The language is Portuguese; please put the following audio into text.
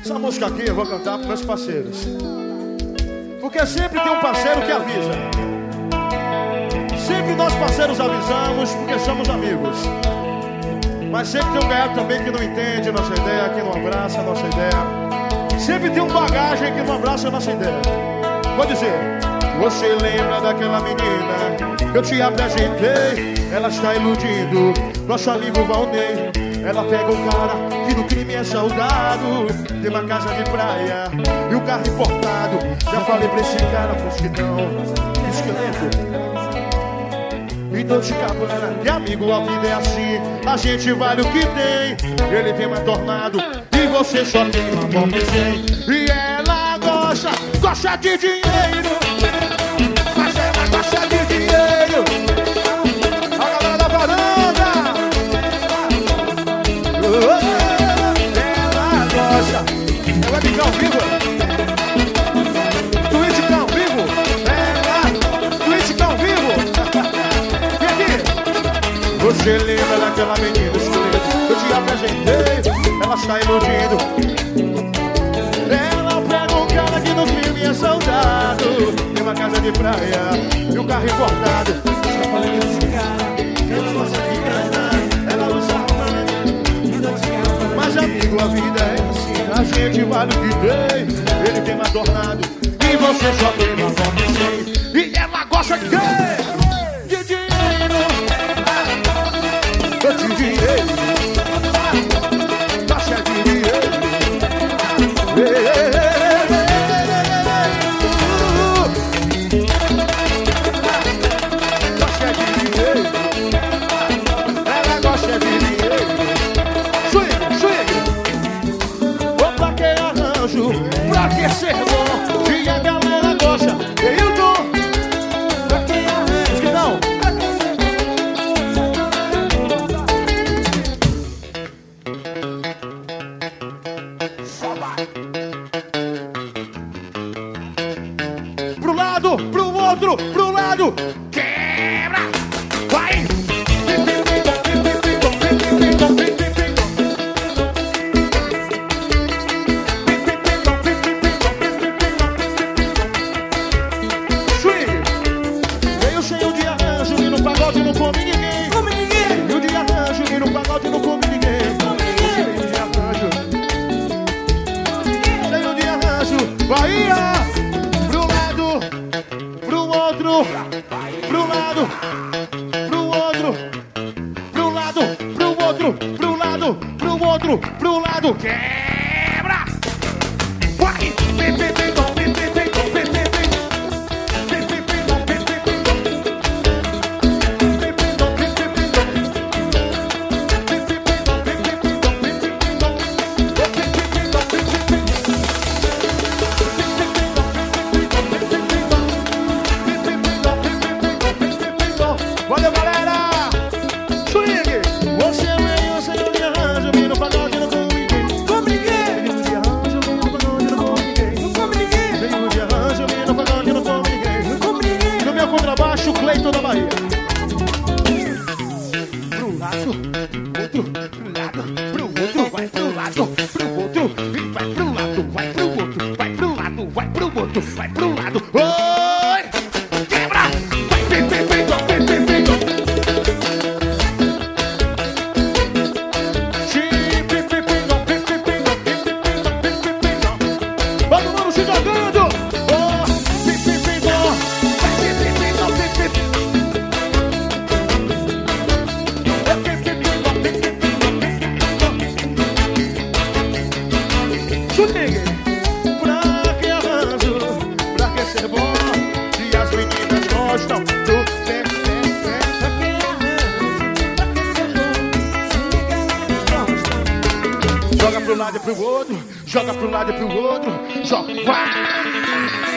Essa música aqui eu vou cantar para meus parceiros. Porque sempre tem um parceiro que avisa. Sempre nós parceiros avisamos porque somos amigos. Mas sempre tem um gaiato também que não entende nossa ideia, que não abraça a nossa ideia. Sempre tem um bagagem que não abraça a nossa ideia. Vou dizer, você lembra daquela menina que eu te apresentei? Ela está iludindo nosso amigo Valnei. Ela pega um cara que no crime é soldado, tem uma casa de praia e um carro importado. Já falei pra esse cara, pois que não, esqueleto. Então te cabana, que amigo, a vida é assim. A gente vale o que tem. Ele tem mais tornado e você só tem uma mão que tem. E ela gosta de dinheiro. Mas ela gosta de dinheiro. A galera da varanda. Ela gosta. Vai ficar ao vivo. Twitch ficar ao vivo. Twitch ficar ao vivo. Você lembra daquela menina escolhida? Eu te apresentei, ela está iludindo. Ela pega um cara que no filme é soldado, tem uma casa de praia e um carro importado. Eu falei desse cara, ela gosta de grana, ela usa armado. Mas amigo, a vida é assim, a gente vale o que tem. Ele tem mais tornado e você só tem uma forma de ser. E ela gosta de quê? De dinheiro. De dinheiro, gosta de dinheiro. Gosta de dinheiro. Ela gosta de dinheiro. Swing. Ou pra que arranjo, pra que ser bom? E a galera gosta. E eu dou. Pra que arranjo? Que não. Pro lado, quebra, vai. Swing. Veio cheio de arranjo e no pagode não come ninguém. Veio de arranjo e no pagode não come ninguém. Cheio de arranjo, cheio de arranjo. Bahia. Pro lado, pro outro, pro lado, pro outro, pro lado, pro outro, pro lado, quebra! Vai! Valeu, galera! Swing! Você veio cheio de arranjo, e no pagode não come ninguém. Come ninguém! Veio de arranjo, e no pagode não come ninguém. Não come ninguém! Veio de arranjo, e no pagode não come ninguém. Não come ninguém! No meu contrabaixo, Cleiton da Bahia. Pro lado, outro, pro lado, pro outro, vai pro lado, pro outro, e vai pro lado, vai pro outro, vai pro lado, vai pro outro, vai pro lado. Oi! Quebra! Pra que arranjo, pra que ser bom? Se as meninas gostam do tempo. Pra que arranjo, pra que ser bom? Se a galera gosta. Joga pro lado e pro outro, joga pro lado e pro outro, joga, vai!